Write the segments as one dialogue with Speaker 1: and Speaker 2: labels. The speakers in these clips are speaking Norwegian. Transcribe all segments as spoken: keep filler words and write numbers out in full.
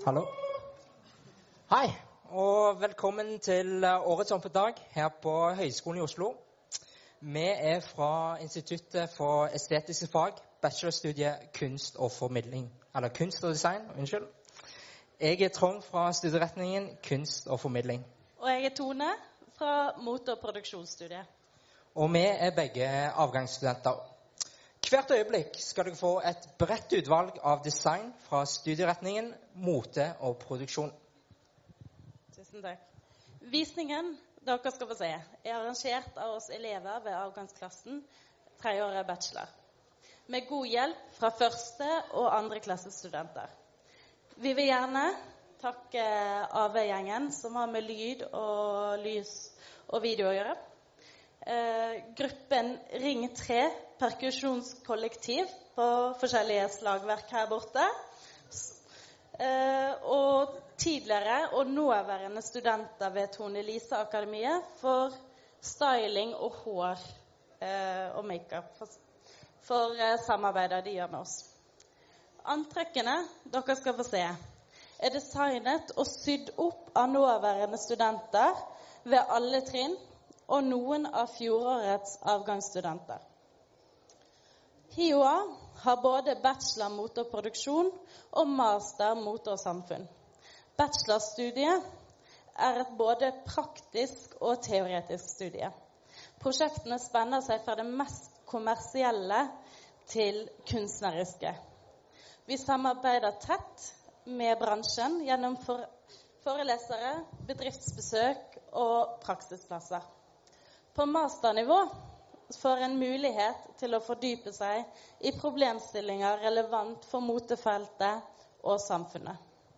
Speaker 1: Hallo. Hei, og velkommen til årets åpne dag her på Høgskolen i Oslo. Vi er fra Instituttet for estetiske fag, bachelorstudiet kunst og formidling, eller kunst og design, unnskyld. Jeg er Trond fra studieretningen kunst og formidling.
Speaker 2: Og jeg er Tone fra mote- og produksjonsstudiet.
Speaker 1: Og vi er begge avgangsstudenter. Hvert øyeblikk skal dere få et bredt utvalg av design fra studieretningen mote og produksjon.
Speaker 2: Tusen takk. Visningen dere skal få se er arrangert av oss elever ved avgangsklassen tredjeåret bachelor, med god hjelp fra første- og andreklassestudenter. Vi vil gjerne takke A V-gjengen som har med lyd og lys og video å gjøre. Eh, gruppen Ring tre perkusjonskollektiv på forskjellige slagverk her borte. Eh, og tidligere og nåværende studenter ved Tone Lise Akademiet for styling og hår eh, og make-up for, for eh, samarbeidet de gjør med oss. Antrekkene dere skal få se er designet og sydd opp av nåværende studenter ved alle trinn og noen av fjorårets avgangsstudenter. H I O A har både bachelor mote og produksjon og master mote og samfunn. Bachelorstudiet er et både praktisk og teoretisk studie. Prosjektene spenner seg fra det mest kommersielle til kunstneriske. Vi samarbeider tett med bransjen gjennom for forelesere, bedriftsbesøk og praksisplasser. På masternivå får en mulighet til å fordype seg i problemstillinger relevant for motefeltet og samfunnet.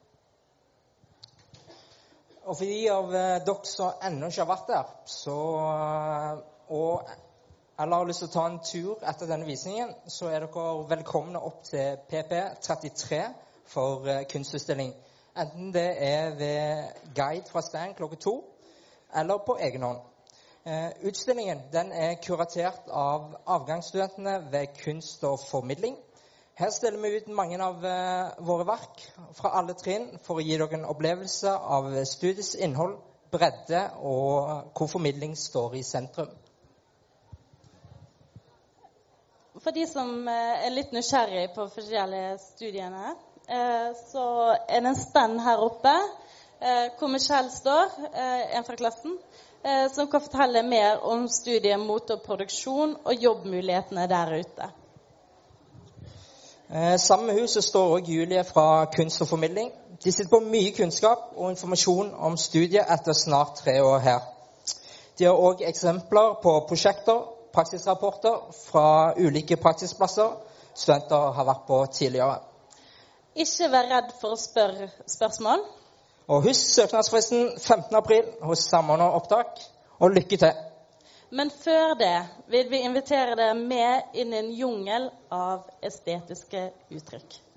Speaker 1: Og for de av dere som ennå ikke har vært der, så, og, eller har lyst til å ta en tur etter denne visningen, så er dere velkomne opp til P P trettitre for kunstutstilling. Enten det er ved guide fra stand klokka to, eller på egen hånd. Uh, utstillingen den er kuratert av avgangsstudentene ved kunst og formidling. Her stiller vi ut mange av uh, våre verk fra alle trinn for å gi dere en opplevelse av studiets innhold, bredde og hvor formidling står i sentrum.
Speaker 2: For de som uh, er litt nysgjerrig på forskjellige studiene, uh, så er det en stand her oppe uh, hvor Michelle står, uh, en fra klassen, som kan fortelle mer om studiet mote og produksjon og jobbmulighetene der ute.
Speaker 1: Eh, sammen med huset står også Julie fra kunst og formidling. De sitter på mye kunnskap og informasjon om studiet etter snart tre år her. De har også eksempler på prosjekter, praksisrapporter fra ulike praksisplasser studenter har vært på tidligere.
Speaker 2: Ikke vær redd for å spørre spørsmål.
Speaker 1: Og husk søknadsfristen femtende april hos Samordna opptak, og lykke til.
Speaker 2: Men før det vil vi invitere dere med inn i en jungel av estetiske uttrykk.